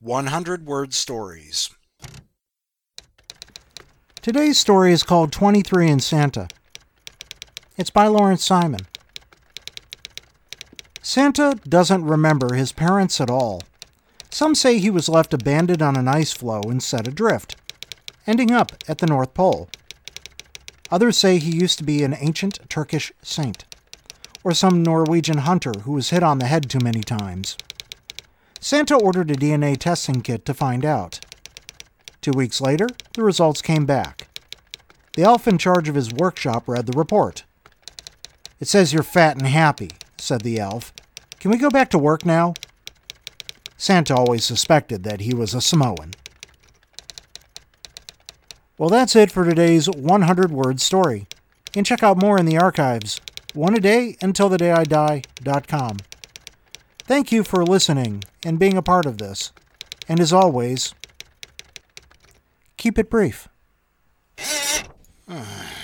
100-word stories. Today's story is called 23 and Santa. It's by Lawrence Simon. Santa doesn't remember his parents at all. Some say he was left abandoned on an ice floe and set adrift, ending up at the North Pole. Others say he used to be an ancient Turkish saint, or some Norwegian hunter who was hit on the head too many times. Santa ordered a DNA testing kit to find out. 2 weeks later, the results came back. The elf in charge of his workshop read the report. "It says you're fat and happy," said the elf. "Can we go back to work now?" Santa always suspected that he was a Samoan. Well, that's it for today's 100-word story. You can check out more in the archives, oneadayuntilthedayidie.com. Thank you for listening and being a part of this. And as always, keep it brief.